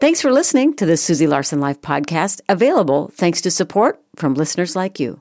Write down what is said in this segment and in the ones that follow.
Thanks for listening to the Susie Larson Life podcast, available thanks to support from listeners like you.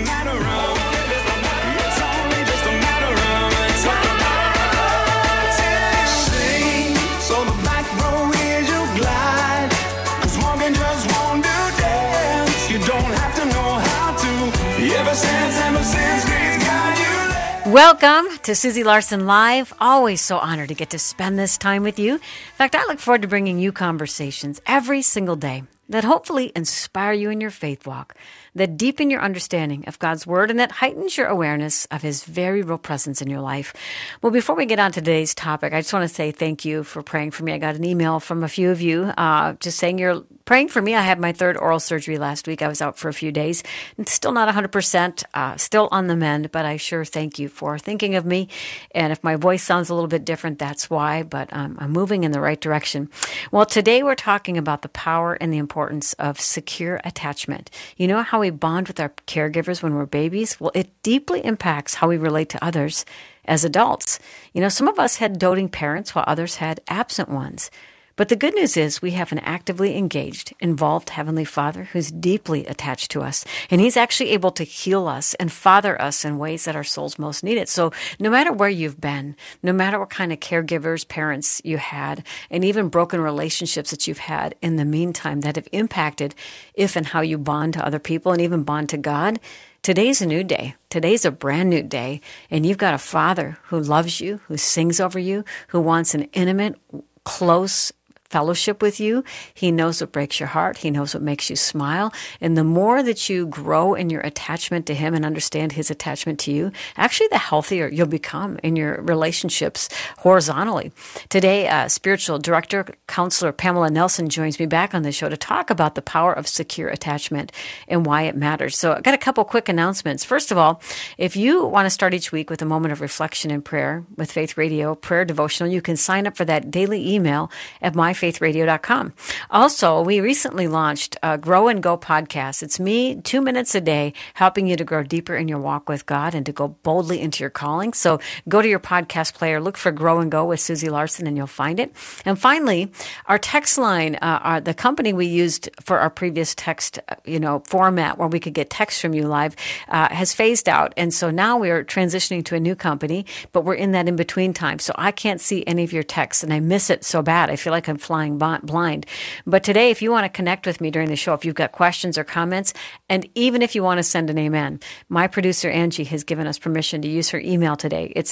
Welcome to Susie Larson Live. Always so honored to get to spend this time with you. In fact, I look forward to bringing you conversations every single day that hopefully inspire you in your faith walk, that deepen your understanding of God's Word, and that heightens your awareness of His very real presence in your life. Well, before we get on to today's topic, I just want to say thank you for praying for me. I got an email from a few of you just saying you're praying for me. I had my third oral surgery last week. I was out for a few days. It's still not 100%, still on the mend, but I sure thank you for thinking of me. And if my voice sounds a little bit different, that's why, but I'm moving in the right direction. Well, today we're talking about the power and the importance of secure attachment. You know how we bond with our caregivers when we're babies? Well, it deeply impacts how we relate to others as adults. You know, some of us had doting parents while others had absent ones. But the good news is we have an actively engaged, involved Heavenly Father who's deeply attached to us. And He's actually able to heal us and father us in ways that our souls most need it. So no matter where you've been, no matter what kind of caregivers, parents you had, and even broken relationships that you've had in the meantime that have impacted if and how you bond to other people and even bond to God, today's a new day. Today's a brand new day. And you've got a Father who loves you, who sings over you, who wants an intimate, close fellowship with you. He knows what breaks your heart. He knows what makes you smile. And the more that you grow in your attachment to Him and understand His attachment to you, actually the healthier you'll become in your relationships horizontally. Today, spiritual director, counselor Pamela Nelson joins me back on the show to talk about the power of secure attachment and why it matters. So I've got a couple quick announcements. First of all, if you want to start each week with a moment of reflection and prayer with Faith Radio Prayer Devotional, you can sign up for that daily email at myfaithradio.com. Also, we recently launched a Grow and Go podcast. It's me, 2 minutes a day, helping you to grow deeper in your walk with God and to go boldly into your calling. So go to your podcast player, look for Grow and Go with Susie Larson, and you'll find it. And finally, our text line, the company we used for our previous text, format where we could get text from you live, has phased out. And so now we're transitioning to a new company, but we're in that in-between time. So I can't see any of your texts, and I miss it so bad. I feel like I'm flying blind. But today, if you want to connect with me during the show, if you've got questions or comments, and even if you want to send an amen, my producer, Angie, has given us permission to use her email today. It's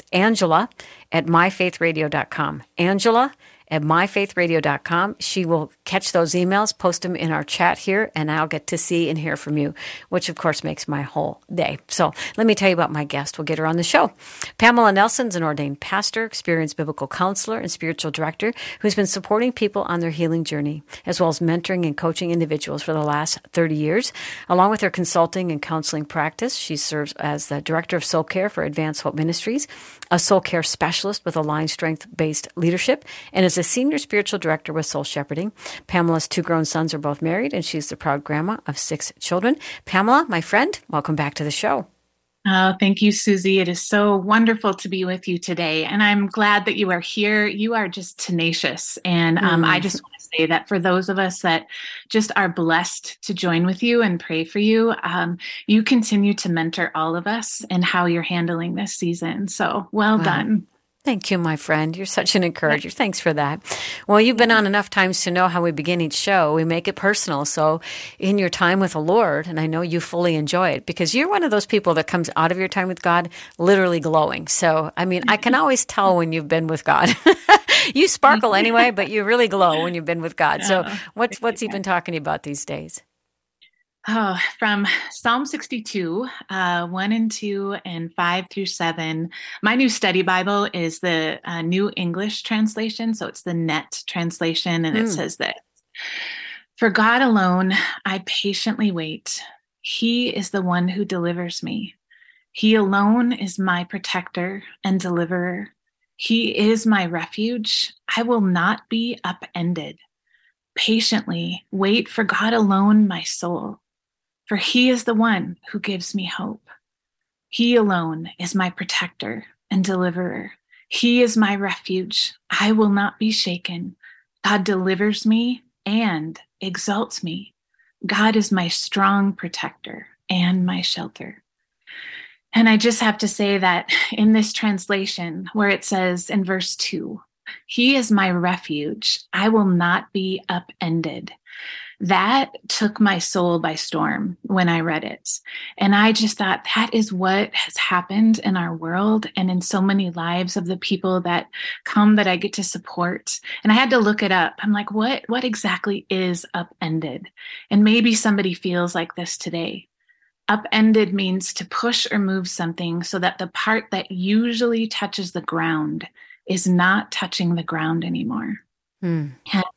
Angela@myfaithradio.com. Angela@myfaithradio.com. She will catch those emails, post them in our chat here, and I'll get to see and hear from you, which of course makes my whole day. So let me tell you about my guest. We'll get her on the show. Pamela Nelson's an ordained pastor, experienced biblical counselor, and spiritual director who's been supporting people on their healing journey, as well as mentoring and coaching individuals for the last 30 years. Along with her consulting and counseling practice, she serves as the director of soul care for Advanced Hope Ministries, a soul care specialist with Aligned Strength-based leadership, and is a senior spiritual director with Soul Shepherding. Pamela's 2 grown sons are both married, and she's the proud grandma of 6 children. Pamela, my friend, welcome back to the show. Oh, thank you, Susie. It is so wonderful to be with you today. And I'm glad that you are here. You are just tenacious. And I just want to say that for those of us that just are blessed to join with you and pray for you, you continue to mentor all of us in how you're handling this season. So well done. Thank you, my friend. You're such an encourager. Thanks for that. Well, you've been on enough times to know how we begin each show. We make it personal. So in your time with the Lord, and I know you fully enjoy it because you're one of those people that comes out of your time with God literally glowing. So, I mean, I can always tell when you've been with God. You sparkle anyway, but you really glow when you've been with God. So what's he been talking to you about these days? Oh, from Psalm 62, 1 and 2 and 5 through 7. My new study Bible is the New English translation. So it's the NET translation. And it says this: "For God alone, I patiently wait. He is the one who delivers me. He alone is my protector and deliverer. He is my refuge. I will not be upended. Patiently wait for God alone, my soul. For he is the one who gives me hope. He alone is my protector and deliverer. He is my refuge. I will not be shaken. God delivers me and exalts me. God is my strong protector and my shelter. And I just have to say that in this translation, where it says in verse 2, He is my refuge, I will not be upended. That took my soul by storm when I read it. And I just thought that is what has happened in our world and in so many lives of the people that come that I get to support. And I had to look it up. I'm like, what exactly is upended? And maybe somebody feels like this today. Upended means to push or move something so that the part that usually touches the ground is not touching the ground anymore. And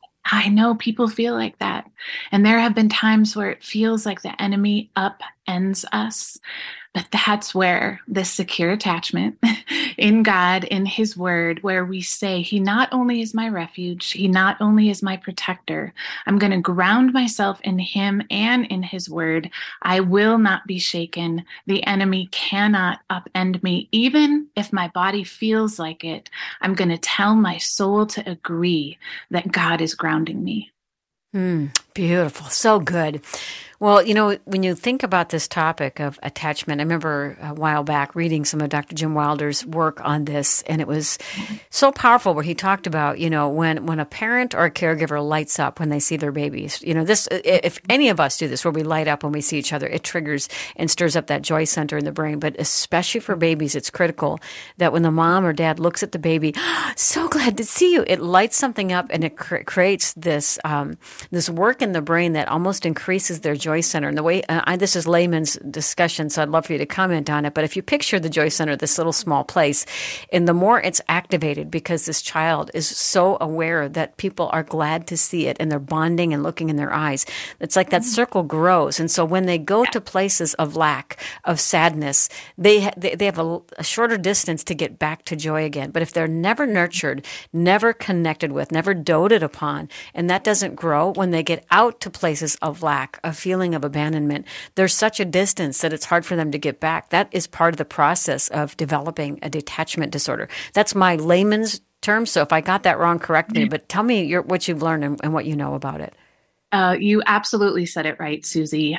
I know people feel like that. And there have been times where it feels like the enemy upends us. But that's where this secure attachment in God, in His Word, where we say, He not only is my refuge, He not only is my protector, I'm going to ground myself in Him and in His Word. I will not be shaken. The enemy cannot upend me. Even if my body feels like it, I'm going to tell my soul to agree that God is grounding me. Beautiful. So good. Well, when you think about this topic of attachment, I remember a while back reading some of Dr. Jim Wilder's work on this, and it was so powerful where he talked about, when a parent or a caregiver lights up when they see their babies, this, if any of us do this, where we light up when we see each other, it triggers and stirs up that joy center in the brain. But especially for babies, it's critical that when the mom or dad looks at the baby, so glad to see you, it lights something up and it creates this, this work in the brain that almost increases their joy center. And the way, this is layman's discussion, so I'd love for you to comment on it. But if you picture the joy center, this little small place, and the more it's activated because this child is so aware that people are glad to see it and they're bonding and looking in their eyes, it's like that circle grows. And so when they go to places of lack, of sadness, they have a shorter distance to get back to joy again. But if they're never nurtured, never connected with, never doted upon, and that doesn't grow, when they get out to places of lack, a feeling of abandonment, there's such a distance that it's hard for them to get back. That is part of the process of developing a detachment disorder. That's my layman's term. So if I got that wrong, correct me, but tell me what you've learned and what you know about it. You absolutely said it right, Susie.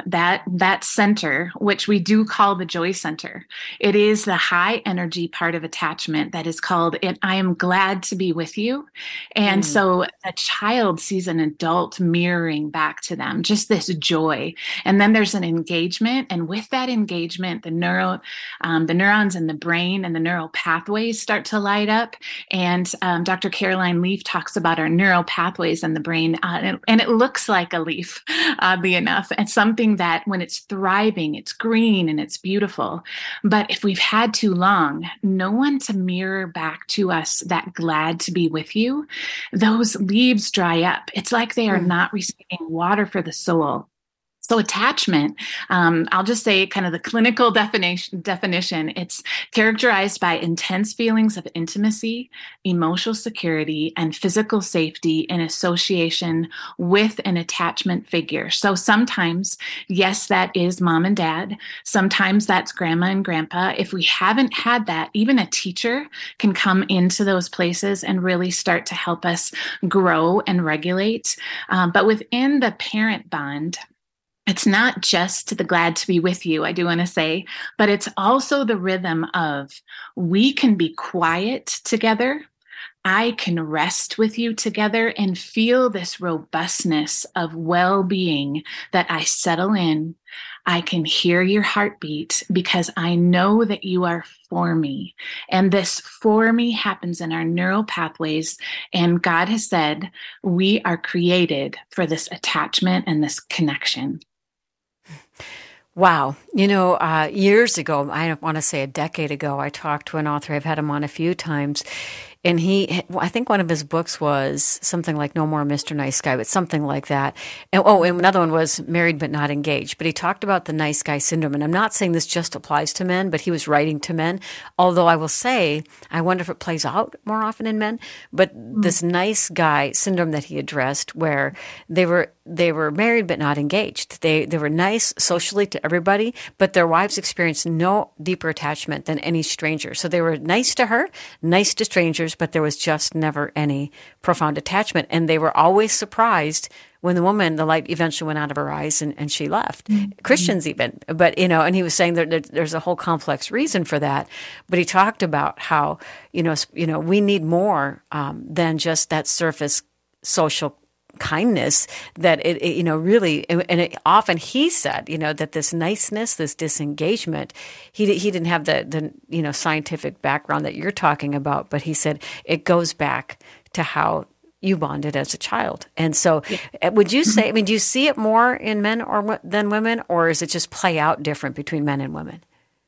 That center, which we do call the joy center, it is the high energy part of attachment that is called I am glad to be with you. And so a child sees an adult mirroring back to them, just this joy. And then there's an engagement. And with that engagement, the neurons in the brain and the neural pathways start to light up. And Dr. Caroline Leaf talks about our neural pathways in the brain. And it looks like a leaf, oddly enough. It's something that when it's thriving, it's green and it's beautiful. But if we've had too long, no one to mirror back to us that glad to be with you, those leaves dry up. It's like they are not receiving water for the soul. So attachment, I'll just say kind of the clinical definition, it's characterized by intense feelings of intimacy, emotional security, and physical safety in association with an attachment figure. So sometimes, yes, that is mom and dad. Sometimes that's grandma and grandpa. If we haven't had that, even a teacher can come into those places and really start to help us grow and regulate. But within the parent bond, it's not just the glad to be with you, I do want to say, but it's also the rhythm of we can be quiet together. I can rest with you together and feel this robustness of well-being that I settle in. I can hear your heartbeat because I know that you are for me. And this for me happens in our neural pathways. And God has said we are created for this attachment and this connection. Wow. Years ago, I want to say a decade ago, I talked to an author. I've had him on a few times. And I think one of his books was something like No More Mr. Nice Guy, but something like that. And another one was Married but Not Engaged. But he talked about the nice guy syndrome. And I'm not saying this just applies to men, but he was writing to men. Although I will say, I wonder if it plays out more often in men. But this nice guy syndrome that he addressed, where they were married but not engaged. They were nice socially to everybody, but their wives experienced no deeper attachment than any stranger. So they were nice to her, nice to strangers, marriage, but there was just never any profound attachment. And they were always surprised when the light eventually went out of her eyes and she left. Christians even. But, and he was saying that there's a whole complex reason for that. But he talked about how, we need more than just that surface social kindness, that it really, and it, often he said, that this niceness, this disengagement, he didn't have the scientific background that you're talking about, but he said it goes back to how you bonded as a child. And so would you say, do you see it more in men than women, or is it just play out different between men and women?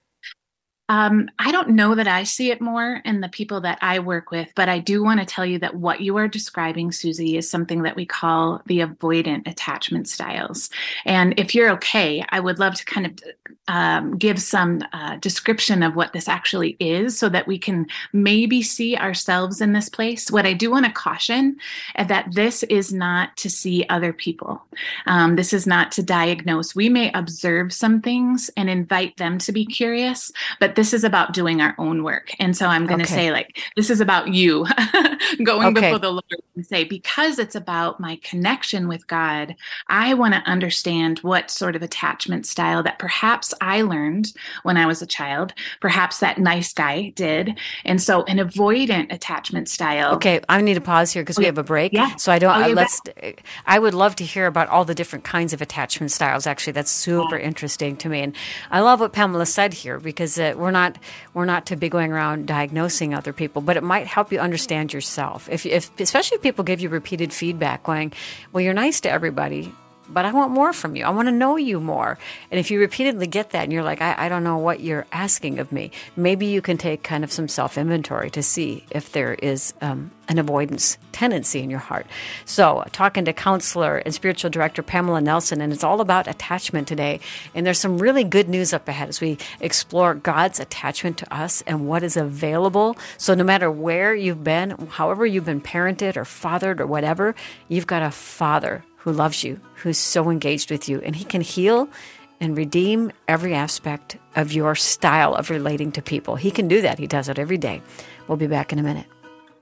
I don't know that I see it more in the people that I work with, but I do want to tell you that what you are describing, Susie, is something that we call the avoidant attachment styles. And if you're okay, I would love to kind of give some description of what this actually is so that we can maybe see ourselves in this place. What I do want to caution that this is not to see other people. This is not to diagnose. We may observe some things and invite them to be curious, but this is about doing our own work. And so I'm going to say, this is about you going before the Lord and say, because it's about my connection with God, I want to understand what sort of attachment style that perhaps I learned when I was a child, perhaps that nice guy did. And so an avoidant attachment style. Okay, I need to pause here because we have a break. Yeah. So I would love to hear about all the different kinds of attachment styles. Actually, that's super interesting to me. And I love what Pamela said here, because we're not to be going around diagnosing other people, but it might help you understand yourself. If especially if people give you repeated feedback going, well, you're nice to everybody, but I want more from you. I want to know you more. And if you repeatedly get that and you're like, I don't know what you're asking of me, maybe you can take kind of some self-inventory to see if there is an avoidance tendency in your heart. So talking to counselor and spiritual director Pamela Nelson, and it's all about attachment today. And there's some really good news up ahead as we explore God's attachment to us and what is available. So no matter where you've been, however you've been parented or fathered or whatever, you've got a Father who loves you, who's so engaged with you, and he can heal and redeem every aspect of your style of relating to people. He can do that. He does it every day. We'll be back in a minute.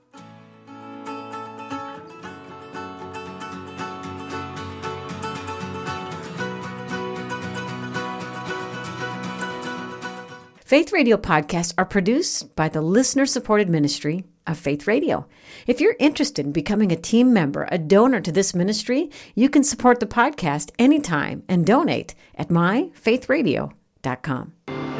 Faith Radio podcasts are produced by the listener-supported ministry of Faith Radio. If you're interested in becoming a team member, a donor to this ministry, you can support the podcast anytime and donate at myfaithradio.com.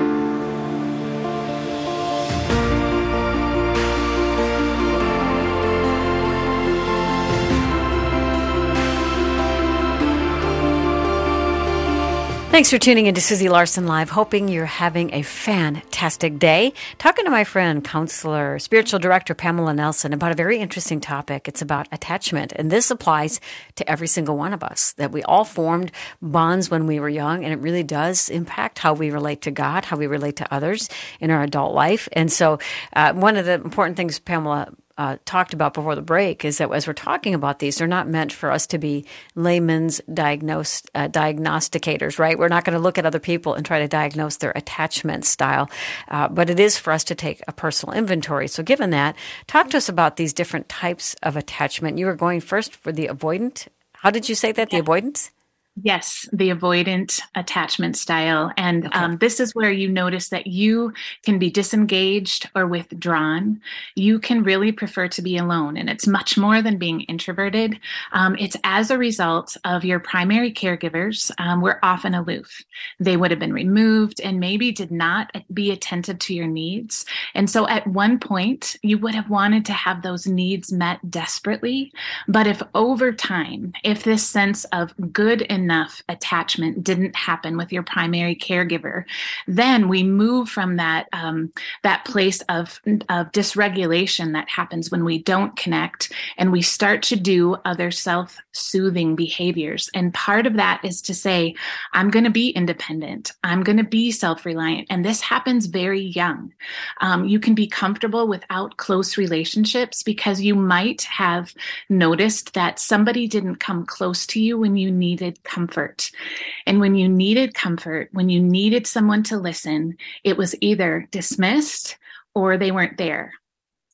Thanks for tuning into Susie Larson Live. Hoping you're having a fantastic day. Talking to my friend, counselor, spiritual director Pamela Nelson about a very interesting topic. It's about attachment. And this applies to every single one of us, that we all formed bonds when we were young. And it really does impact how we relate to God, how we relate to others in our adult life. And so one of the important things Pamela talked about before the break is that as we're talking about these, they're not meant for us to be layman's diagnosticators, right? We're not going to look at other people and try to diagnose their attachment style, but it is for us to take a personal inventory. So given that, talk to us about these different types of attachment. You were going first for the avoidant. How did you say that, the avoidance? Yes, the avoidant attachment style. And this is where you notice that you can be disengaged or withdrawn. You can really prefer to be alone. And it's much more than being introverted. It's as a result of your primary caregivers were often aloof. They would have been removed and maybe did not be attentive to your needs. And so at one point, you would have wanted to have those needs met desperately. But if over time, if this sense of good enough attachment didn't happen with your primary caregiver, then we move from that place of dysregulation that happens when we don't connect, and we start to do other self-soothing behaviors. And part of that is to say, I'm going to be independent. I'm going to be self-reliant. And this happens very young. You can be comfortable without close relationships because you might have noticed that somebody didn't come close to you when you needed comfort. And when you needed comfort, when you needed someone to listen, it was either dismissed or they weren't there.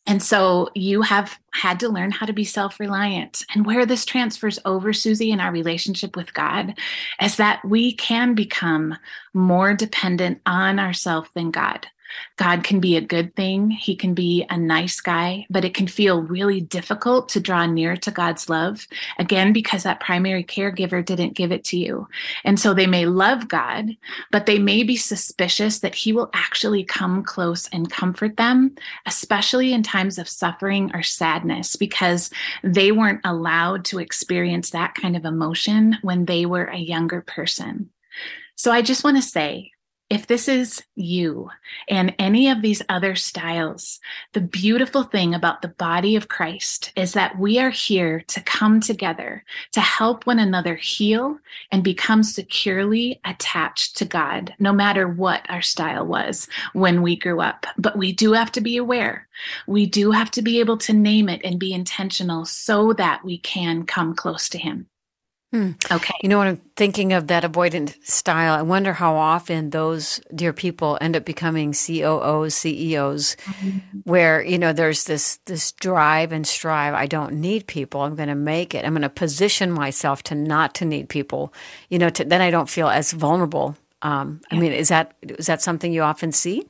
And so you have had to learn how to be self-reliant. And where this transfers over, Susie, in our relationship with God, is that we can become more dependent on ourselves than God. God can be a good thing. He can be a nice guy, but it can feel really difficult to draw near to God's love. Again, because that primary caregiver didn't give it to you. And so they may love God, but they may be suspicious that he will actually come close and comfort them, especially in times of suffering or sadness, because they weren't allowed to experience that kind of emotion when they were a younger person. So I just want to say, if this is you and any of these other styles, the beautiful thing about the body of Christ is that we are here to come together to help one another heal and become securely attached to God, no matter what our style was when we grew up. But we do have to be aware. We do have to be able to name it and be intentional so that we can come close to him. Okay. You know, when I'm thinking of that avoidant style, I wonder how often those dear people end up becoming COOs, CEOs, where, you know, there's this drive and strive. I don't need people. I'm going to make it. I'm going to position myself to not to need people, you know, then I don't feel as vulnerable. I mean, is that something you often see?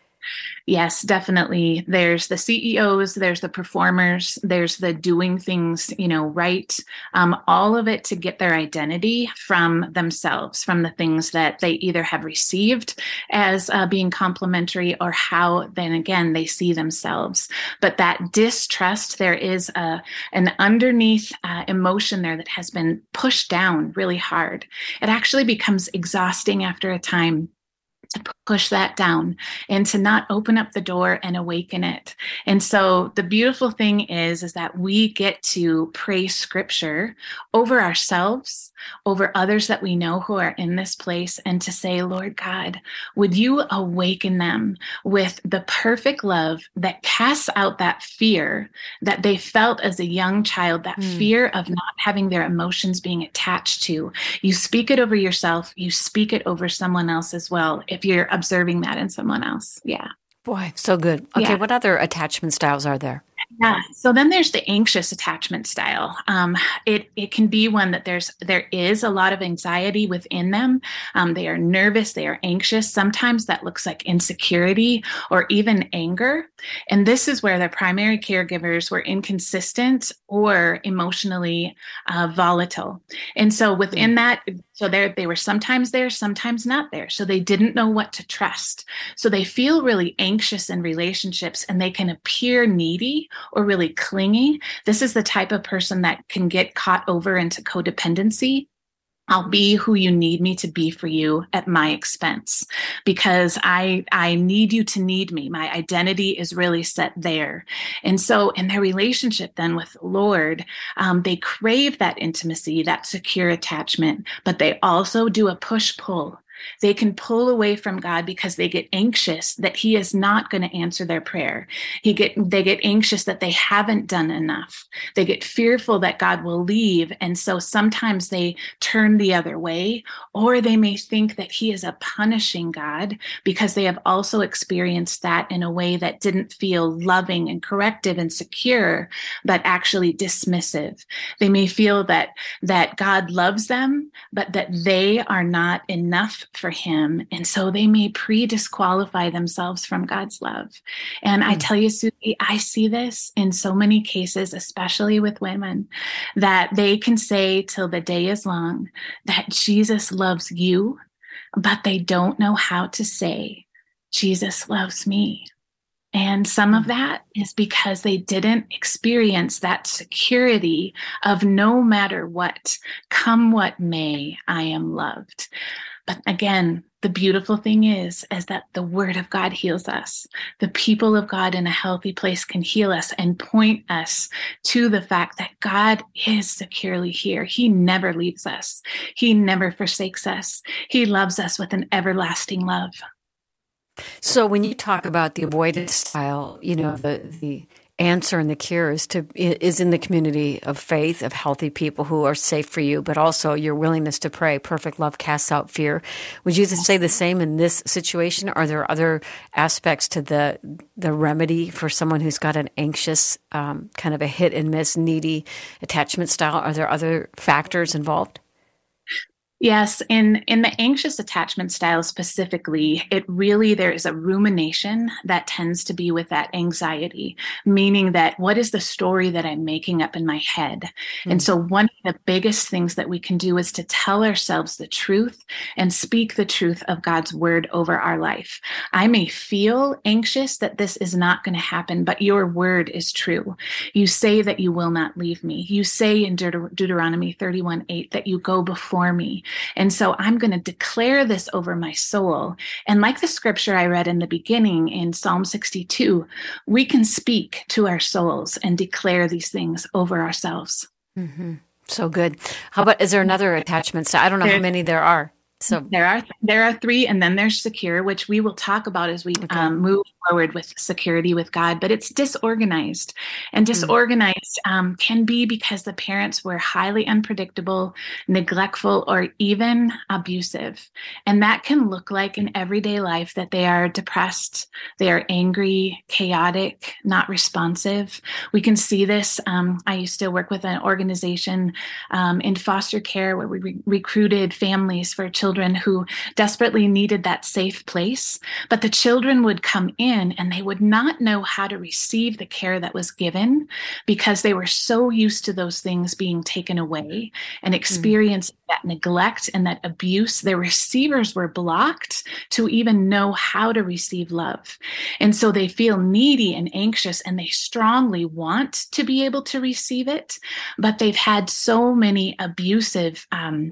Yes, definitely. There's the CEOs, there's the performers, there's the doing things, right. All of it to get their identity from themselves, from the things that they either have received as being complimentary or how then again they see themselves. But that distrust, there is an underneath emotion there that has been pushed down really hard. It actually becomes exhausting after a time to push that down and to not open up the door and awaken it. And so the beautiful thing is that we get to pray scripture over ourselves, over others that we know who are in this place, and to say, Lord God, would you awaken them with the perfect love that casts out that fear that they felt as a young child, that fear of not having their emotions being attached to. You speak it over yourself, you speak it over someone else as well, if you're observing that in someone else. Yeah. Boy, so good. Okay, yeah. What other attachment styles are there? Yeah. So then there's the anxious attachment style. It can be one that there is a lot of anxiety within them. They are nervous. They are anxious. Sometimes that looks like insecurity or even anger. And this is where their primary caregivers were inconsistent or emotionally volatile. And so within that, so they were sometimes there, sometimes not there. So they didn't know what to trust. So they feel really anxious in relationships and they can appear needy or really clingy. This is the type of person that can get caught over into codependency. I'll be who you need me to be for you at my expense because I need you to need me. My identity is really set there. And so in their relationship then with the Lord, they crave that intimacy, that secure attachment, but they also do a push-pull. They can pull away from God because they get anxious that he is not going to answer their prayer. They get anxious that they haven't done enough. They get fearful that God will leave. And so sometimes they turn the other way, or they may think that he is a punishing God because they have also experienced that in a way that didn't feel loving and corrective and secure, but actually dismissive. They may feel that God loves them, but that they are not enough for him. And so they may pre-disqualify themselves from God's love. And I tell you, Susie, I see this in so many cases, especially with women, that they can say till the day is long that Jesus loves you, but they don't know how to say, Jesus loves me. And some of that is because they didn't experience that security of no matter what, come what may, I am loved. But again, the beautiful thing is that the word of God heals us. The people of God in a healthy place can heal us and point us to the fact that God is securely here. He never leaves us. He never forsakes us. He loves us with an everlasting love. So when you talk about the avoidance style, the answer and the cure is in the community of faith, of healthy people who are safe for you, but also your willingness to pray. Perfect love casts out fear. Would you say the same in this situation? Are there other aspects to the remedy for someone who's got an anxious, kind of a hit and miss, needy attachment style? Are there other factors involved? Yes, in the anxious attachment style specifically, there is a rumination that tends to be with that anxiety, meaning that what is the story that I'm making up in my head? And so one of the biggest things that we can do is to tell ourselves the truth and speak the truth of God's word over our life. I may feel anxious that this is not going to happen, but your word is true. You say that you will not leave me. You say in Deuteronomy 31:8 that you go before me. And so I'm going to declare this over my soul. And like the scripture I read in the beginning in Psalm 62, we can speak to our souls and declare these things over ourselves. Mm-hmm. So good. How about, is there another attachment style? I don't know how many there are. So there are 3, and then there's secure, which we will talk about as we move forward with security with God. But it's disorganized, and disorganized can be because the parents were highly unpredictable, neglectful, or even abusive. And that can look like in everyday life that they are depressed, they are angry, chaotic, not responsive. We can see this. I used to work with an organization in foster care where we recruited families for children who desperately needed that safe place, but the children would come in and they would not know how to receive the care that was given because they were so used to those things being taken away and experiencing that neglect and that abuse. Their receivers were blocked to even know how to receive love. And so they feel needy and anxious, and they strongly want to be able to receive it, but they've had so many abusive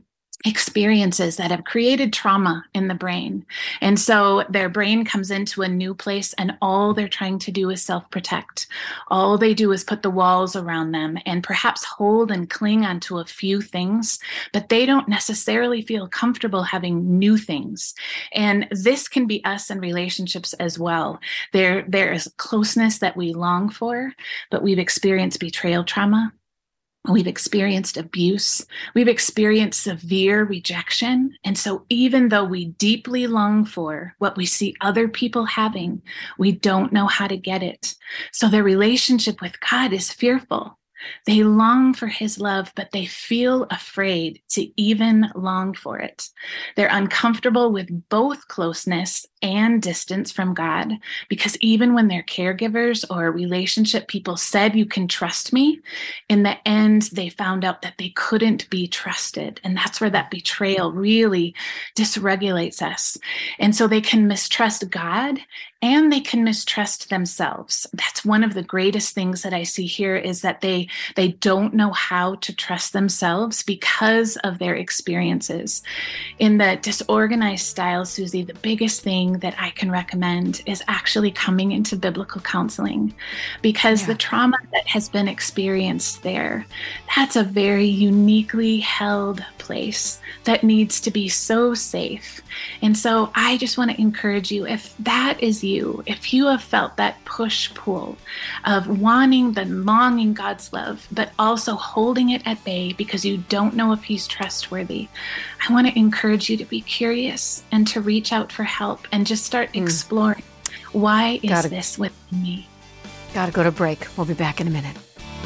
experiences that have created trauma in the brain. And so their brain comes into a new place, and all they're trying to do is self-protect. All they do is put the walls around them and perhaps hold and cling onto a few things, but they don't necessarily feel comfortable having new things. And this can be us in relationships as well. There is closeness that we long for, but we've experienced betrayal trauma. We've experienced abuse. We've experienced severe rejection. And so even though we deeply long for what we see other people having, we don't know how to get it. So their relationship with God is fearful. They long for his love, but they feel afraid to even long for it. They're uncomfortable with both closeness and distance from God, because even when their caregivers or relationship people said, you can trust me, in the end, they found out that they couldn't be trusted. And that's where that betrayal really dysregulates us. And so they can mistrust God, and they can mistrust themselves. That's one of the greatest things that I see here, is that they don't know how to trust themselves because of their experiences. In the disorganized style, Susie, the biggest thing that I can recommend is actually coming into biblical counseling, because the trauma that has been experienced there, that's a very uniquely held place that needs to be so safe. And so I just want to encourage you, if that is you, if you have felt that push-pull of wanting and longing God's love, but also holding it at bay because you don't know if he's trustworthy, I want to encourage you to be curious and to reach out for help and just start exploring, why is this with me? Got to go to break. We'll be back in a minute.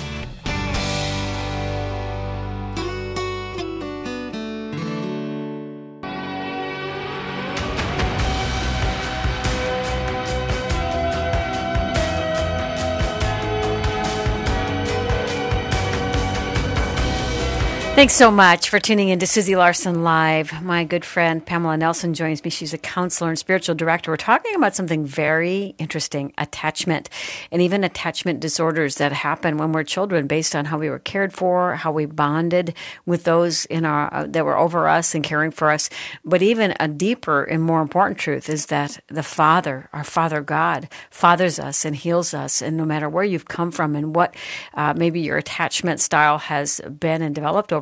Thanks so much for tuning in to Susie Larson Live. My good friend Pamela Nelson joins me. She's a counselor and spiritual director. We're talking about something very interesting, attachment, and even attachment disorders that happen when we're children based on how we were cared for, how we bonded with those in our that were over us and caring for us. But even a deeper and more important truth is that the Father, our Father God, fathers us and heals us. And no matter where you've come from and what maybe your attachment style has been and developed over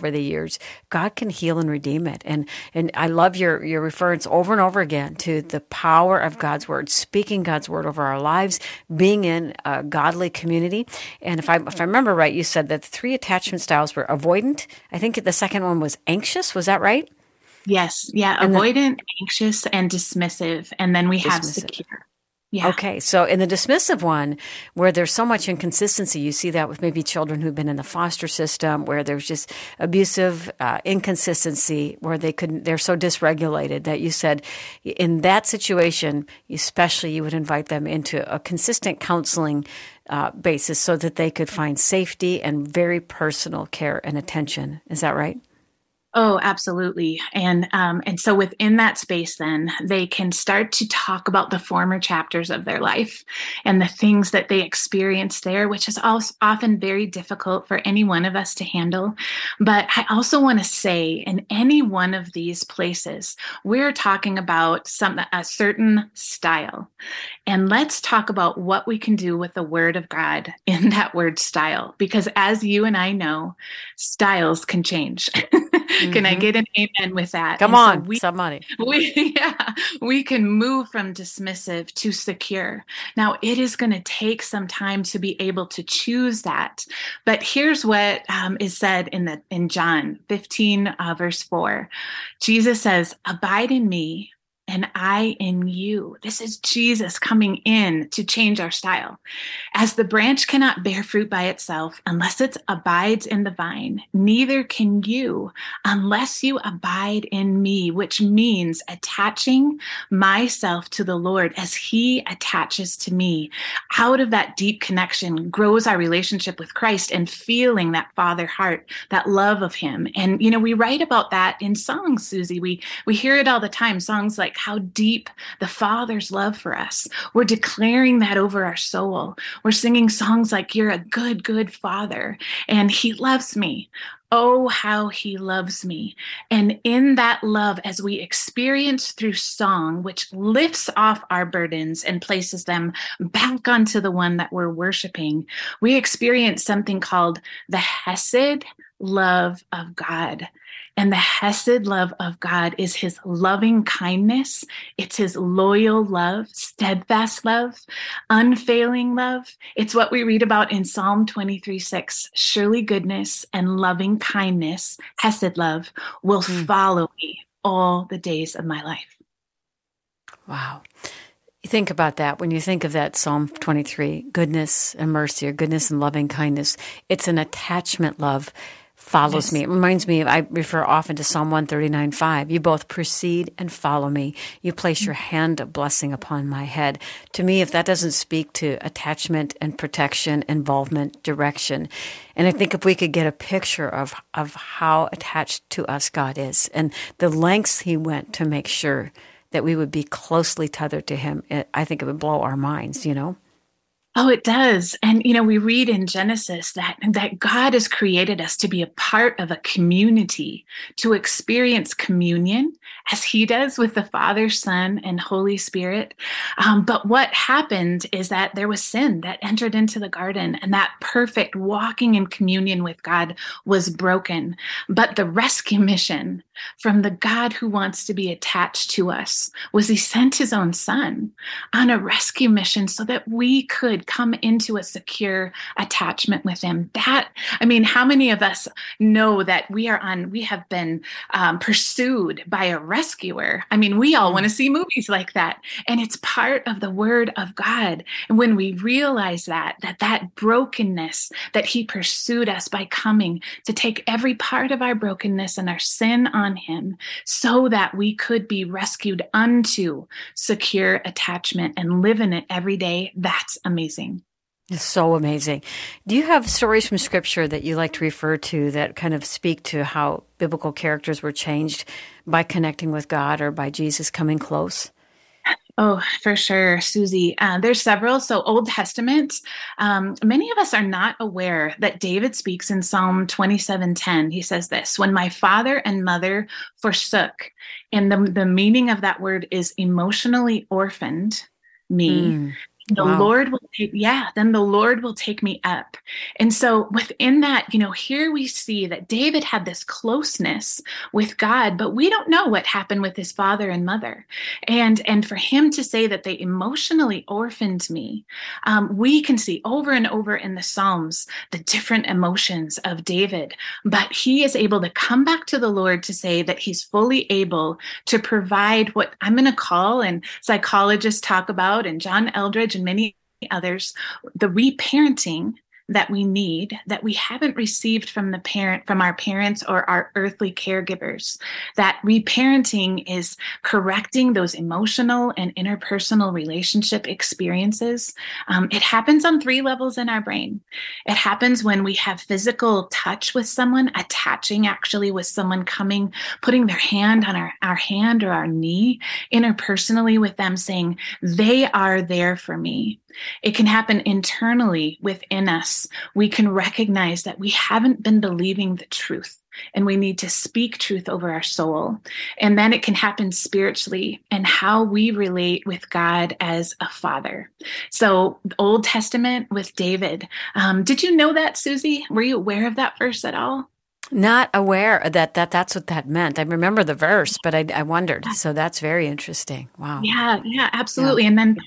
over the years, God can heal and redeem it. And I love your reference over and over again to the power of God's word, speaking God's word over our lives, being in a godly community. And if I remember right, you said that the three attachment styles were avoidant. I think the second one was anxious. Was that right? Yes. Yeah. And Avoidant, anxious, and dismissive. And then we have dismissive. secure. Yeah. Okay, so in the dismissive one, where there's so much inconsistency, you see that with maybe children who've been in the foster system, where there's just abusive inconsistency, where they're so dysregulated that you said in that situation, especially you would invite them into a consistent counseling basis so that they could find safety and very personal care and attention. Is that right? Oh, absolutely. And so within that space, then they can start to talk about the former chapters of their life and the things that they experienced there, which is also often very difficult for any one of us to handle. But I also want to say in any one of these places, we're talking about a certain style. And let's talk about what we can do with the word of God in that word style, because as you and I know, styles can change. Can I get an amen with that? Come on, somebody. We can move from dismissive to secure. Now, it is going to take some time to be able to choose that. But here's what is said in John 15, verse 4. Jesus says, "Abide in me, and I in you." This is Jesus coming in to change our style. As the branch cannot bear fruit by itself unless it abides in the vine, neither can you unless you abide in me, which means attaching myself to the Lord as he attaches to me. Out of that deep connection grows our relationship with Christ and feeling that Father heart, that love of him. And, we write about that in songs, Susie. We hear it all the time, songs like how deep the Father's love for us. We're declaring that over our soul. We're singing songs like, "You're a good, good Father, and he loves me. Oh, how he loves me." And in that love, as we experience through song, which lifts off our burdens and places them back onto the one that we're worshiping, we experience something called the Hesed love of God. And the Hesed love of God is his loving kindness. It's his loyal love, steadfast love, unfailing love. It's what we read about in Psalm 23:6. "Surely goodness and loving kindness, Hesed love, will follow me all the days of my life." Wow. You think about that. When you think of that Psalm 23, goodness and mercy, or goodness and loving kindness, it's an attachment love. Follows me. It reminds me, I refer often to Psalm 139:5. "You both precede and follow me. You place your hand of blessing upon my head." To me, if that doesn't speak to attachment and protection, involvement, direction, and I think if we could get a picture of how attached to us God is and the lengths he went to make sure that we would be closely tethered to him, I think it would blow our minds, Oh, it does. And, we read in Genesis that God has created us to be a part of a community, to experience communion as he does with the Father, Son, and Holy Spirit. But what happened is that there was sin that entered into the garden, and that perfect walking in communion with God was broken. But the rescue mission from the God who wants to be attached to us was he sent his own son on a rescue mission so that we could come into a secure attachment with him. How many of us know that we have been pursued by a rescuer? We all want to see movies like that. And it's part of the word of God. And when we realize that brokenness, that he pursued us by coming to take every part of our brokenness and our sin on him so that we could be rescued unto secure attachment and live in it every day, that's amazing. It's so amazing. Do you have stories from Scripture that you like to refer to that kind of speak to how biblical characters were changed by connecting with God or by Jesus coming close? Oh, for sure, Susie. There's several. So Old Testament, many of us are not aware that David speaks in Psalm 27:10. He says this, "When my father and mother forsook," and the meaning of that word is emotionally orphaned me. The Wow. Lord will take, yeah, then the Lord will take me up. And so within that, here we see that David had this closeness with God, but we don't know what happened with his father and mother. And for him to say that they emotionally orphaned me, we can see over and over in the Psalms the different emotions of David, but he is able to come back to the Lord to say that he's fully able to provide what I'm going to call, and psychologists talk about, and John Eldridge and many others, the reparenting that we need, that we haven't received from our parents or our earthly caregivers. That reparenting is correcting those emotional and interpersonal relationship experiences. It happens on 3 levels in our brain. It happens when we have physical touch with someone, attaching actually with someone, coming, putting their hand on our hand or our knee, interpersonally with them, saying, they are there for me. It can happen internally within us. We can recognize that we haven't been believing the truth, and we need to speak truth over our soul. And then it can happen spiritually and how we relate with God as a father. So Old Testament with David. Did you know that, Susie? Were you aware of that verse at all? Not aware that's what that meant. I remember the verse, but I wondered. So that's very interesting. Wow. Yeah, absolutely. Yeah. And then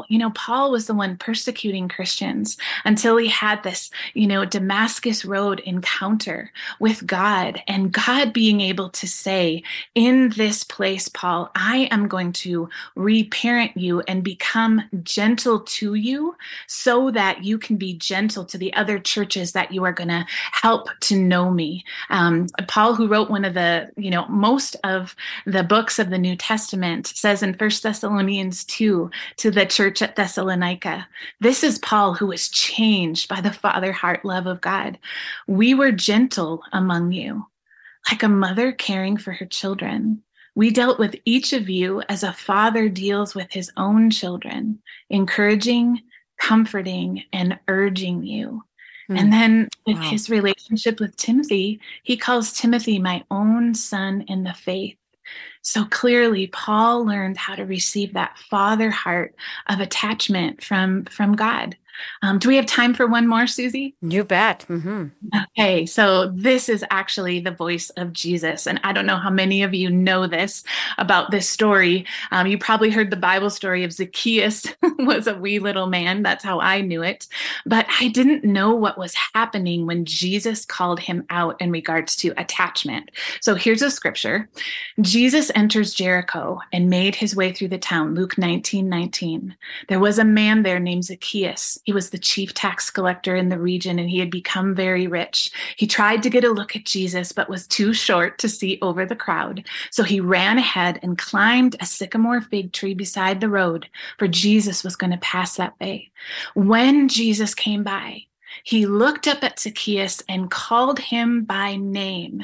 Paul was the one persecuting Christians until he had this, Damascus Road encounter with God, and God being able to say, in this place, Paul, I am going to reparent you and become gentle to you so that you can be gentle to the other churches that you are going to help to know me. Paul, who wrote one of the, most of the books of the New Testament, says in 1 Thessalonians 2 to the church at Thessalonica, this is Paul, who was changed by the father heart love of God. We were gentle among you, like a mother caring for her children. We dealt with each of you as a father deals with his own children, encouraging, comforting, and urging you. And then with his relationship with Timothy, he calls Timothy my own son in the faith. So clearly, Paul learned how to receive that father heart of attachment from God. Do we have time for one more, Susie? You bet. Mm-hmm. Okay, so this is actually the voice of Jesus. And I don't know how many of you know this about this story. You probably heard the Bible story of Zacchaeus was a wee little man. That's how I knew it. But I didn't know what was happening when Jesus called him out in regards to attachment. So here's a scripture. Jesus enters Jericho and made his way through the town, Luke 19:19. There was a man there named Zacchaeus. He was the chief tax collector in the region, and he had become very rich. He tried to get a look at Jesus, but was too short to see over the crowd. So he ran ahead and climbed a sycamore fig tree beside the road, for Jesus was going to pass that way. When Jesus came by, he looked up at Zacchaeus and called him by name,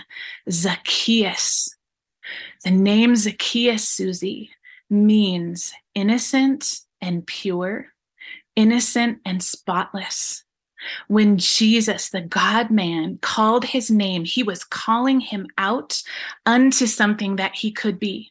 Zacchaeus. The name Zacchaeus, Susie, means innocent and pure, innocent and spotless. When Jesus, the God-man, called his name, he was calling him out unto something that he could be.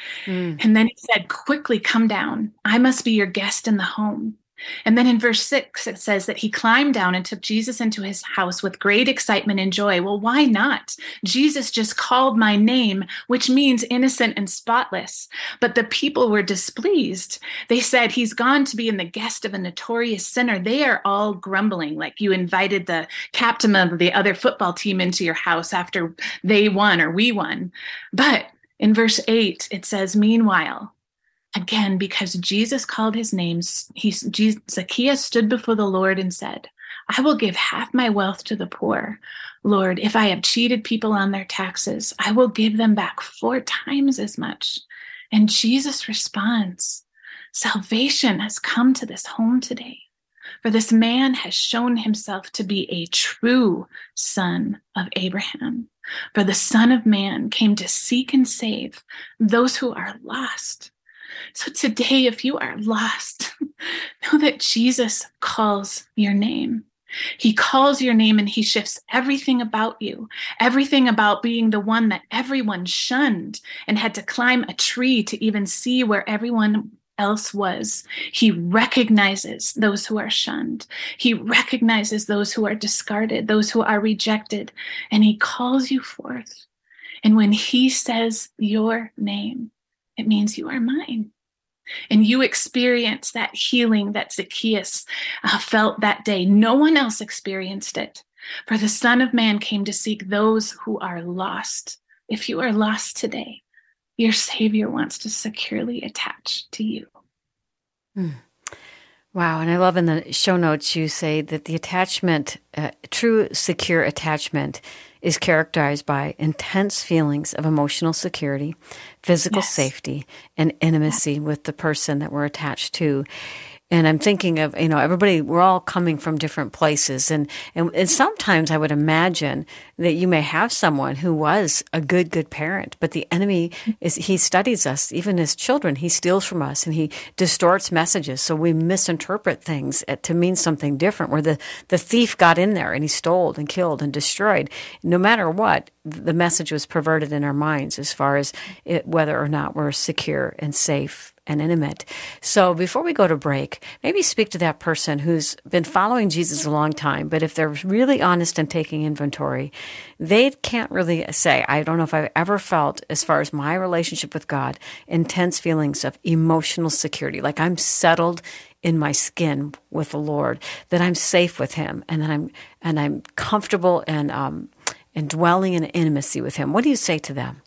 And then he said, quickly come down. I must be your guest in the home. And then in verse 6, it says that he climbed down and took Jesus into his house with great excitement and joy. Well, why not? Jesus just called my name, which means innocent and spotless. But the people were displeased. They said, he's gone to be in the guest of a notorious sinner. They are all grumbling, like you invited the captain of the other football team into your house after they won or we won. But in verse 8, it says, meanwhile, again, because Jesus called his name, Zacchaeus stood before the Lord and said, I will give half my wealth to the poor. Lord, if I have cheated people on their taxes, I will give them back 4 times as much. And Jesus responds, salvation has come to this home today, for this man has shown himself to be a true son of Abraham. For the Son of Man came to seek and save those who are lost. So today, if you are lost, know that Jesus calls your name. He calls your name and he shifts everything about you, everything about being the one that everyone shunned and had to climb a tree to even see where everyone else was. He recognizes those who are shunned. He recognizes those who are discarded, those who are rejected, and he calls you forth. And when he says your name, it means you are mine. And you experience that healing that Zacchaeus felt that day. No one else experienced it. For the Son of Man came to seek those who are lost. If you are lost today, your Savior wants to securely attach to you. Wow. And I love in the show notes, you say that the attachment, true secure attachment, is characterized by intense feelings of emotional security, physical safety, and intimacy with the person that we're attached to. And I'm thinking of, everybody, we're all coming from different places. And sometimes I would imagine that you may have someone who was a good parent, but the enemy he studies us, even as children. He steals from us and he distorts messages. So we misinterpret things to mean something different, where the thief got in there and he stole and killed and destroyed. No matter what, the message was perverted in our minds as far as whether or not we're secure and safe and intimate. So before we go to break, maybe speak to that person who's been following Jesus a long time, but if they're really honest and taking inventory, they can't really say, I don't know if I've ever felt, as far as my relationship with God, intense feelings of emotional security, like I'm settled in my skin with the Lord, that I'm safe with him, and that I'm comfortable and dwelling in intimacy with him. What do you say to them?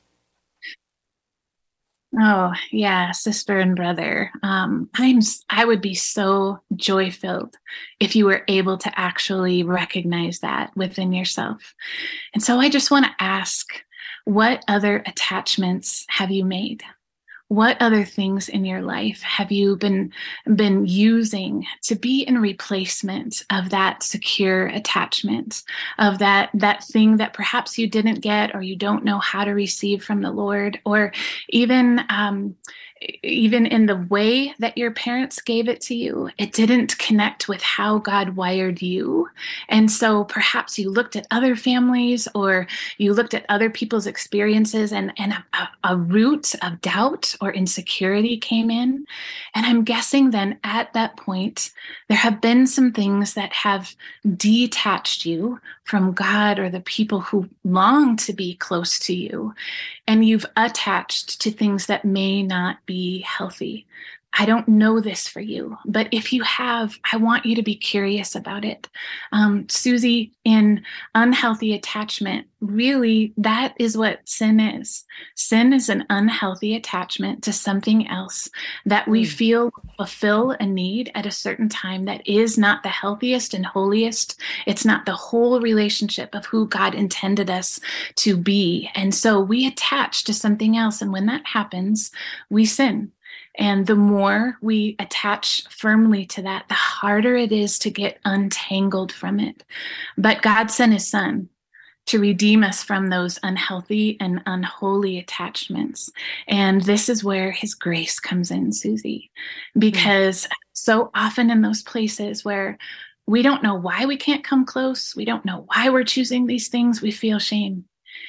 Oh, yeah, sister and brother. I would be so joy-filled if you were able to actually recognize that within yourself. And so I just want to ask, what other attachments have you made? What other things in your life have you been using to be in replacement of that secure attachment, of that thing that perhaps you didn't get or you don't know how to receive from the Lord, or even in the way that your parents gave it to you, it didn't connect with how God wired you. And so perhaps you looked at other families or you looked at other people's experiences and a root of doubt or insecurity came in. And I'm guessing then at that point, there have been some things that have detached you from God or the people who long to be close to you. And you've attached to things that may not be healthy. I don't know this for you, but if you have, I want you to be curious about it. Susie, in unhealthy attachment, really, that is what sin is. Sin is an unhealthy attachment to something else that we feel fulfill a need at a certain time that is not the healthiest and holiest. It's not the whole relationship of who God intended us to be. And so we attach to something else. And when that happens, we sin. And the more we attach firmly to that, the harder it is to get untangled from it. But God sent his son to redeem us from those unhealthy and unholy attachments. And this is where his grace comes in, Susie, because so often in those places where we don't know why we can't come close, we don't know why we're choosing these things, we feel shame.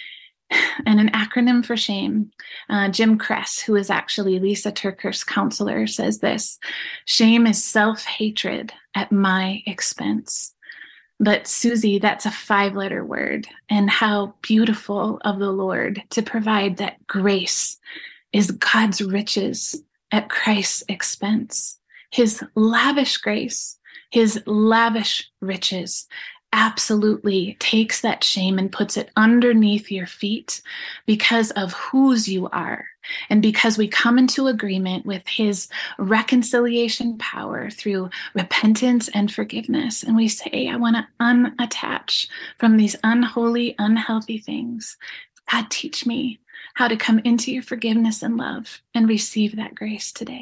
And an acronym for shame, Jim Kress, who is actually Lisa TerKeurst's counselor, says this: shame is self-hatred at my expense. But Susie, that's a 5-letter word. And how beautiful of the Lord to provide that grace is God's riches at Christ's expense. His lavish grace, his lavish riches absolutely takes that shame and puts it underneath your feet because of whose you are. And because we come into agreement with his reconciliation power through repentance and forgiveness. And we say, I want to unattach from these unholy, unhealthy things. God, teach me how to come into your forgiveness and love and receive that grace today.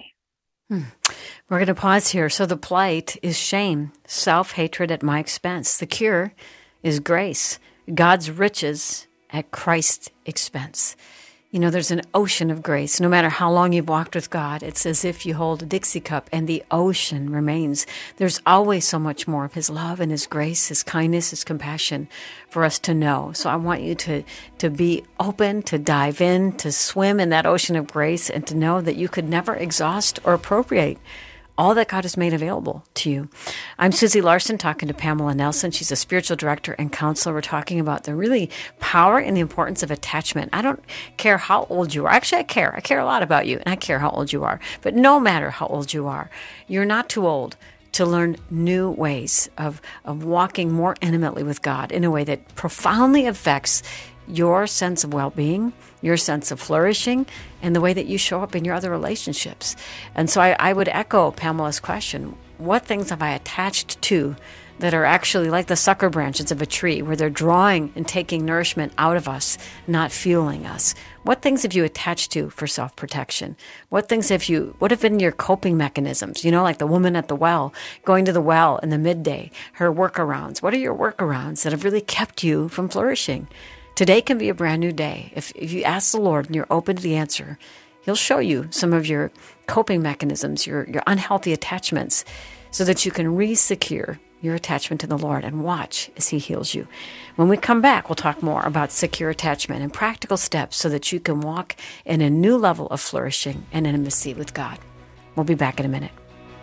We're going to pause here. So the plight is shame, self-hatred at my expense. The cure is grace, God's riches at Christ's expense. You know, there's an ocean of grace. No matter how long you've walked with God, it's as if you hold a Dixie cup and the ocean remains. There's always so much more of His love and His grace, His kindness, His compassion for us to know. So I want you to be open, to dive in, to swim in that ocean of grace, and to know that you could never exhaust or appropriate all that God has made available to you. I'm Susie Larson, talking to Pamela Nelson. She's a spiritual director and counselor. We're talking about the really power and the importance of attachment. I don't care how old you are. Actually, I care. I care a lot about you, and I care how old you are. But no matter how old you are, you're not too old to learn new ways of walking more intimately with God in a way that profoundly affects your sense of well-being, your sense of flourishing, and the way that you show up in your other relationships. And so I would echo Pamela's question. What things have I attached to that are actually like the sucker branches of a tree, where they're drawing and taking nourishment out of us, not fueling us? What things have you attached to for self-protection? What have been your coping mechanisms? You know, like the woman at the well, going to the well in the midday, her workarounds. What are your workarounds that have really kept you from flourishing? Today can be a brand new day. If you ask the Lord and you're open to the answer, He'll show you some of your coping mechanisms, your unhealthy attachments, so that you can re-secure your attachment to the Lord and watch as He heals you. When we come back, we'll talk more about secure attachment and practical steps so that you can walk in a new level of flourishing and intimacy with God. We'll be back in a minute.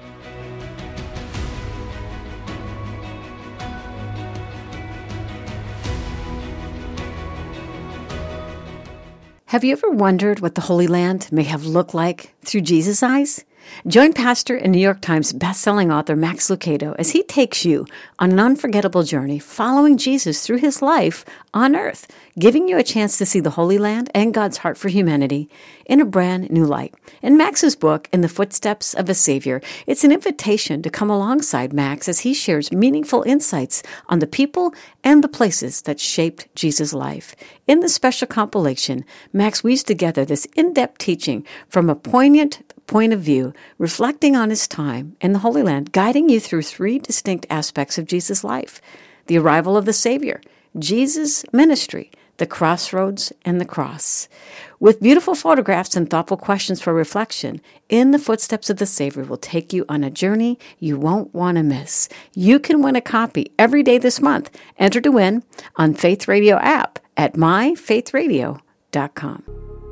Have you ever wondered what the Holy Land may have looked like through Jesus' eyes? Join pastor and New York Times bestselling author Max Lucado as he takes you on an unforgettable journey following Jesus through His life on earth, giving you a chance to see the Holy Land and God's heart for humanity in a brand new light. In Max's book, In the Footsteps of a Savior, it's an invitation to come alongside Max as he shares meaningful insights on the people and the places that shaped Jesus' life. In the special compilation, Max weaves together this in-depth teaching from a poignant point of view, reflecting on his time in the Holy Land, guiding you through three distinct aspects of Jesus' life: the arrival of the Savior, Jesus' ministry, the crossroads, and the cross. With beautiful photographs and thoughtful questions for reflection, In the Footsteps of the Savior will take you on a journey you won't want to miss. You can win a copy every day this month. Enter to win on Faith Radio app at myfaithradio.com.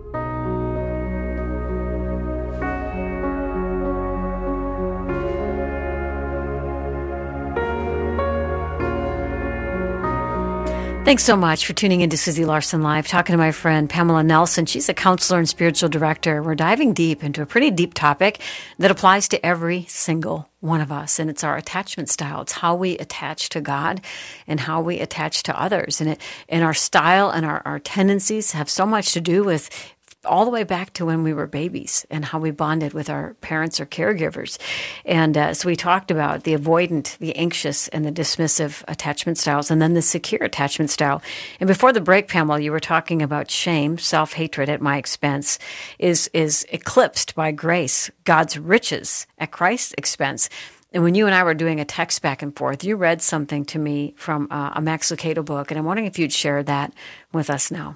Thanks so much for tuning into Susie Larson Live, talking to my friend Pamela Nelson. She's a counselor and spiritual director. We're diving deep into a pretty deep topic that applies to every single one of us, and it's our attachment style. It's how we attach to God and how we attach to others. And our style and our tendencies have so much to do with all the way back to when we were babies and how we bonded with our parents or caregivers. And so we talked about the avoidant, the anxious, and the dismissive attachment styles, and then the secure attachment style. And before the break, Pamela, you were talking about shame, self-hatred at my expense, is eclipsed by grace, God's riches at Christ's expense. And when you and I were doing a text back and forth, you read something to me from a Max Lucado book, and I'm wondering if you'd share that with us now.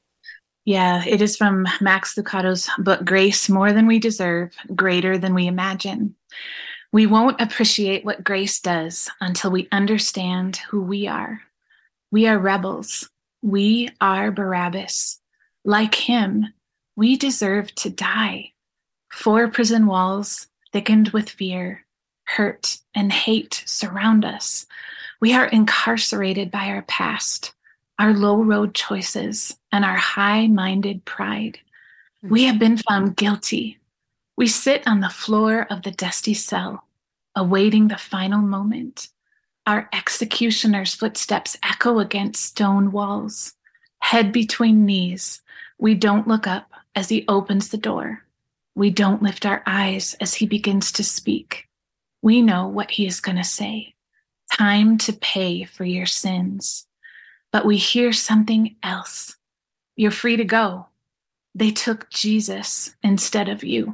Yeah, it is from Max Lucado's book, Grace More Than We Deserve, Greater Than We Imagine. We won't appreciate what grace does until we understand who we are. We are rebels. We are Barabbas. Like him, we deserve to die. 4 prison walls, thickened with fear, hurt, and hate surround us. We are incarcerated by our past, our low road choices, and our high-minded pride. We have been found guilty. We sit on the floor of the dusty cell, awaiting the final moment. Our executioner's footsteps echo against stone walls. Head between knees, we don't look up as he opens the door. We don't lift our eyes as he begins to speak. We know what he is going to say. Time to pay for your sins. But we hear something else. You're free to go. They took Jesus instead of you.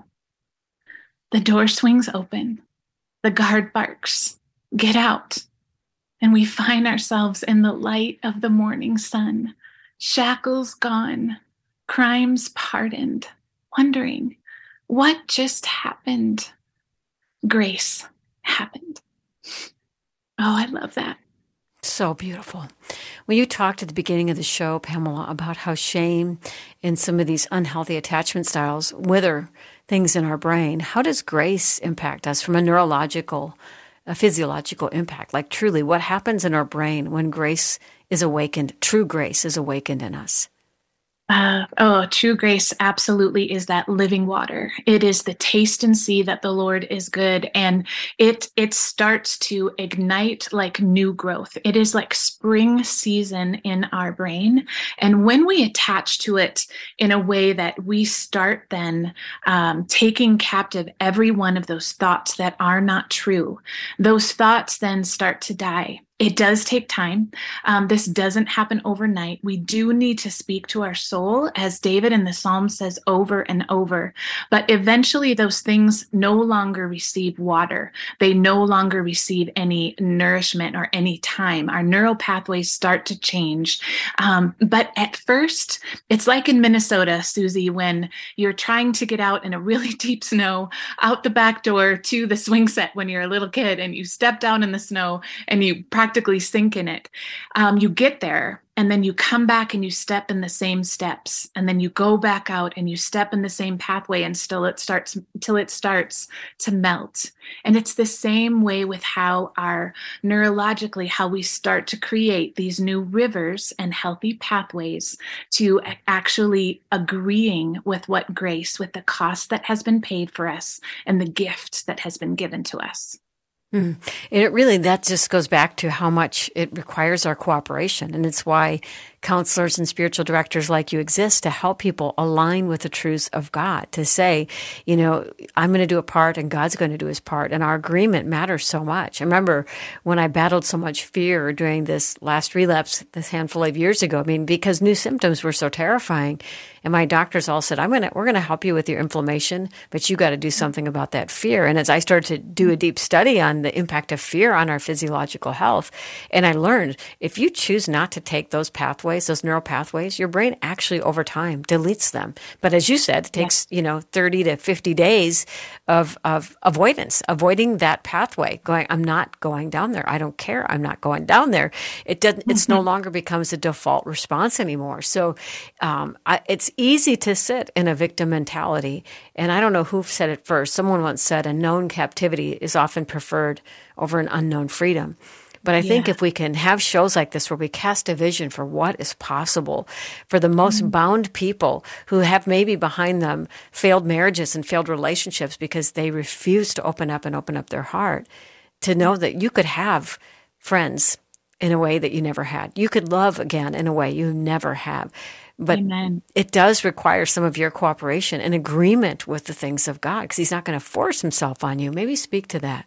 The door swings open. The guard barks, "Get out." And we find ourselves in the light of the morning sun, shackles gone, crimes pardoned, wondering what just happened. Grace happened. Oh, I love that. So beautiful. Well, you talked at the beginning of the show, Pamela, about how shame and some of these unhealthy attachment styles wither things in our brain. How does grace impact us from a neurological, a physiological impact? Like truly, what happens in our brain when grace is awakened, true grace is awakened in us? True grace absolutely is that living water. It is the taste and see that the Lord is good. And it starts to ignite like new growth. It is like spring season in our brain. And when we attach to it in a way that we start then taking captive every one of those thoughts that are not true, those thoughts then start to die. It does take time. This doesn't happen overnight. We do need to speak to our soul, as David in the Psalm says over and over. But eventually those things no longer receive water. They no longer receive any nourishment or any time. Our neural pathways start to change. But at first, it's like in Minnesota, Susie, when you're trying to get out in a really deep snow, out the back door to the swing set when you're a little kid, and you step down in the snow and you practically sink in it. You get there and then you come back and you step in the same steps, and then you go back out and you step in the same pathway, and till it starts to melt. And it's the same way with how our neurologically, how we start to create these new rivers and healthy pathways to actually agreeing with what grace, with the cost that has been paid for us and the gift that has been given to us. And it really, that just goes back to how much it requires our cooperation. And it's why counselors and spiritual directors like you exist, to help people align with the truths of God, to say, you know, I'm going to do a part and God's going to do his part. And our agreement matters so much. I remember when I battled so much fear during this last relapse, this handful of years ago, I mean, because new symptoms were so terrifying. And my doctors all said, we're going to help you with your inflammation, but you got to do something about that fear. And as I started to do a deep study on the impact of fear on our physiological health, and I learned if you choose not to take those pathways, those neural pathways, your brain actually over time deletes them. But as you said, it takes, 30 to 50 days of avoidance, avoiding that pathway, going, I'm not going down there. I don't care. I'm not going down there. It doesn't, it's no longer becomes a default response anymore. So, it's easy to sit in a victim mentality. And I don't know who said it first. Someone once said a known captivity is often preferred over an unknown freedom. But I think if we can have shows like this where we cast a vision for what is possible for the most bound people who have maybe behind them failed marriages and failed relationships because they refuse to open up their heart, to know that you could have friends in a way that you never had. You could love again in a way you never have. But it does require some of your cooperation and agreement with the things of God, because he's not going to force himself on you. Maybe speak to that.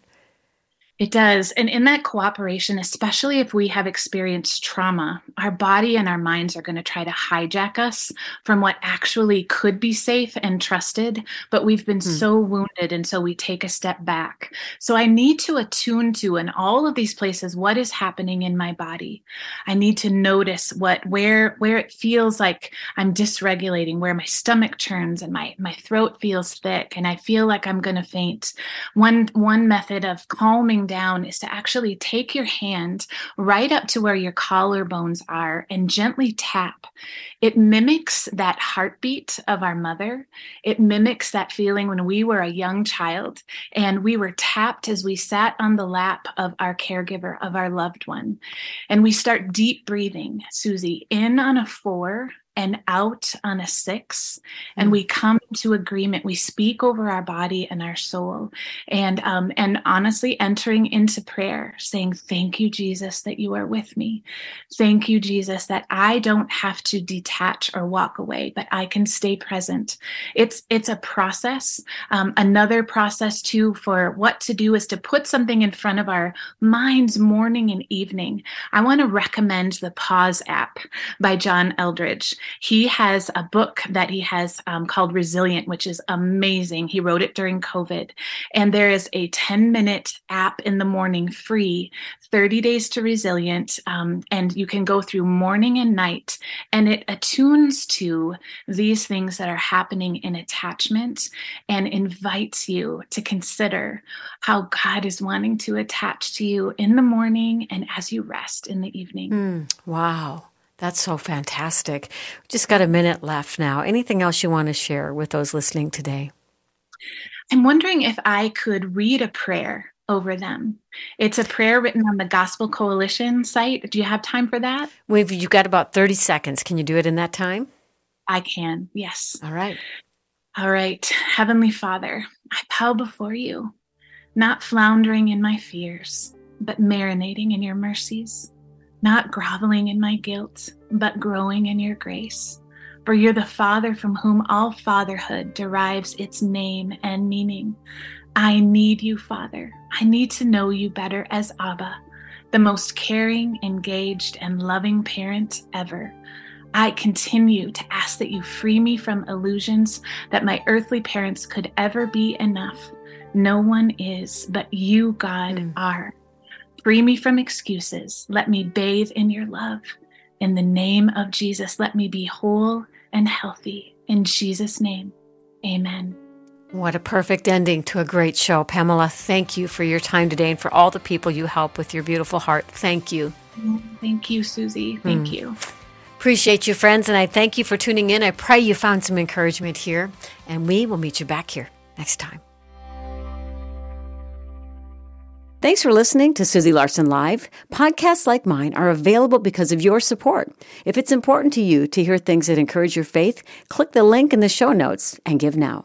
It does. And in that cooperation, especially if we have experienced trauma, our body and our minds are going to try to hijack us from what actually could be safe and trusted, but we've been so wounded, and so we take a step back. So I need to attune to, in all of these places, what is happening in my body. I need to notice where it feels like I'm dysregulating, where my stomach churns and my throat feels thick and I feel like I'm going to faint. One method of calming down is to actually take your hand right up to where your collarbones are and gently tap. It mimics that heartbeat of our mother. It mimics that feeling when we were a young child and we were tapped as we sat on the lap of our caregiver, of our loved one. And we start deep breathing, Susie, in on a 4 and out on a 6, and we come to agreement. We speak over our body and our soul, and honestly entering into prayer, saying, "Thank you, Jesus, that you are with me. Thank you, Jesus, that I don't have to detach or walk away, but I can stay present." It's a process. Another process too for what to do is to put something in front of our minds morning and evening. I want to recommend the Pause app by John Eldredge. He has a book that he has called Resilient, which is amazing. He wrote it during COVID. And there is a 10-minute app in the morning, free, 30 Days to Resilient. And you can go through morning and night, and it attunes to these things that are happening in attachment and invites you to consider how God is wanting to attach to you in the morning and as you rest in the evening. Wow. That's so fantastic. We just got a minute left now. Anything else you want to share with those listening today? I'm wondering if I could read a prayer over them. It's a prayer written on the Gospel Coalition site. Do you have time for that? You've got about 30 seconds. Can you do it in that time? I can, yes. All right. All right. Heavenly Father, I bow before you, not floundering in my fears, but marinating in your mercies. Not groveling in my guilt, but growing in your grace. For you're the Father from whom all fatherhood derives its name and meaning. I need you, Father. I need to know you better as Abba, the most caring, engaged, and loving parent ever. I continue to ask that you free me from illusions that my earthly parents could ever be enough. No one is, but you, God, are. Free me from excuses. Let me bathe in your love. In the name of Jesus, let me be whole and healthy. In Jesus' name, amen. What a perfect ending to a great show. Pamela, thank you for your time today and for all the people you help with your beautiful heart. Thank you. Thank you, Susie. Thank you. Appreciate you, friends, and I thank you for tuning in. I pray you found some encouragement here, and we will meet you back here next time. Thanks for listening to Susie Larson Live. Podcasts like mine are available because of your support. If it's important to you to hear things that encourage your faith, click the link in the show notes and give now.